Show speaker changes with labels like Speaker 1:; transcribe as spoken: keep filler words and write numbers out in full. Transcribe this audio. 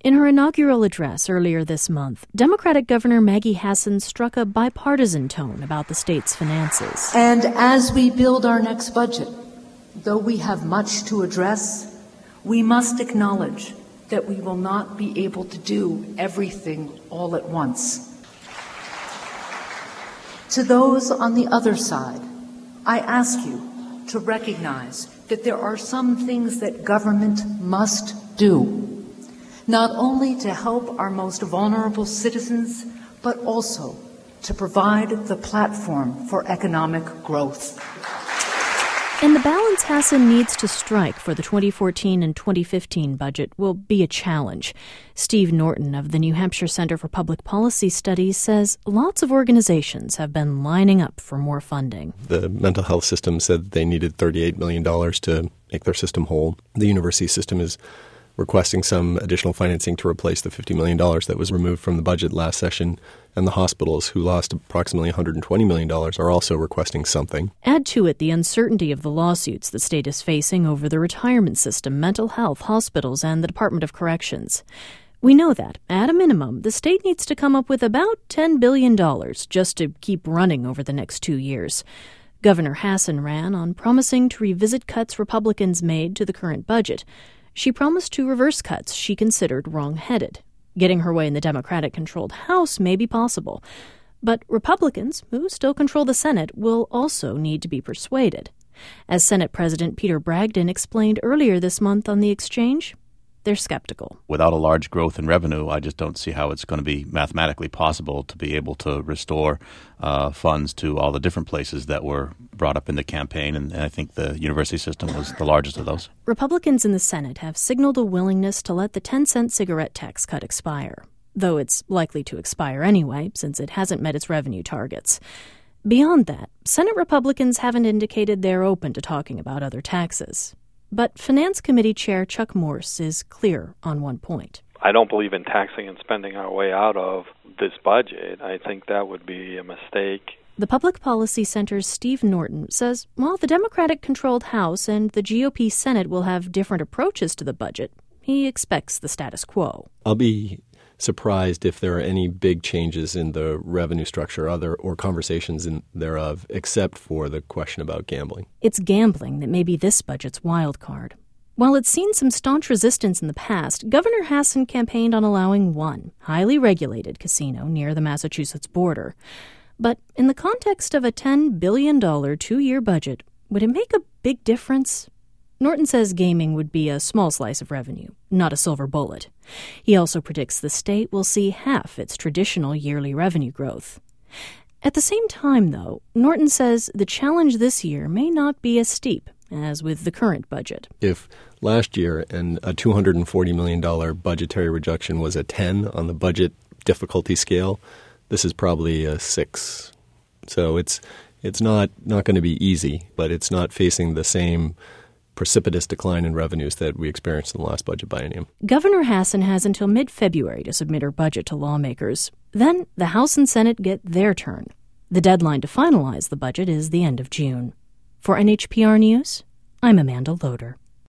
Speaker 1: In her inaugural address earlier this month, Democratic Governor Maggie Hassan struck a bipartisan tone about the state's finances.
Speaker 2: And as we build our next budget, though we have much to address, we must acknowledge that we will not be able to do everything all at once. To those on the other side, I ask you to recognize that there are some things that government must do, not only to help our most vulnerable citizens, but also to provide the platform for economic growth.
Speaker 1: And the balance Hassan needs to strike for the twenty fourteen and twenty fifteen budget will be a challenge. Steve Norton of the New Hampshire Center for Public Policy Studies says lots of organizations have been lining up for more funding.
Speaker 3: The mental health system said they needed thirty-eight million dollars to make their system whole. The university system is requesting some additional financing to replace the fifty million dollars that was removed from the budget last session. And the hospitals, who lost approximately one hundred twenty million dollars, are also requesting something.
Speaker 1: Add to it the uncertainty of the lawsuits the state is facing over the retirement system, mental health, hospitals, and the Department of Corrections. We know that, at a minimum, the state needs to come up with about ten billion dollars just to keep running over the next two years. Governor Hassan ran on promising to revisit cuts Republicans made to the current budget. She promised to reverse cuts she considered wrong-headed. Getting her way in the Democratic-controlled House may be possible, but Republicans, who still control the Senate, will also need to be persuaded. As Senate President Peter Bragdon explained earlier this month on The Exchange, they're skeptical.
Speaker 4: Without a large growth in revenue, I just don't see how it's going to be mathematically possible to be able to restore uh, funds to all the different places that were brought up in the campaign, and, and I think the university system was the largest of those.
Speaker 1: Republicans in the Senate have signaled a willingness to let the ten-cent cigarette tax cut expire, though it's likely to expire anyway, since it hasn't met its revenue targets. Beyond that, Senate Republicans haven't indicated they're open to talking about other taxes. But Finance Committee Chair Chuck Morse is clear on one point.
Speaker 5: I don't believe in taxing and spending our way out of this budget. I think that would be a mistake.
Speaker 1: The Public Policy Center's Steve Norton says while the Democratic-controlled House and the G O P Senate will have different approaches to the budget, he expects the status quo.
Speaker 3: I'll be surprised if there are any big changes in the revenue structure other or conversations in thereof, except for the question about gambling.
Speaker 1: It's gambling that may be this budget's wild card. While it's seen some staunch resistance in the past, Governor Hassan campaigned on allowing one highly regulated casino near the Massachusetts border. But in the context of a ten billion dollars two-year budget, would it make a big difference? Norton says gaming would be a small slice of revenue, not a silver bullet. He also predicts the state will see half its traditional yearly revenue growth. At the same time, though, Norton says the challenge this year may not be as steep as with the current budget.
Speaker 3: If last year and a two hundred forty million dollars budgetary reduction was a ten on the budget difficulty scale, this is probably a six. So it's it's not, not going to be easy, but it's not facing the same precipitous decline in revenues that we experienced in the last budget biennium.
Speaker 1: Governor Hassan has until mid-February to submit her budget to lawmakers. Then the House and Senate get their turn. The deadline to finalize the budget is the end of June. For N H P R News, I'm Amanda Loader.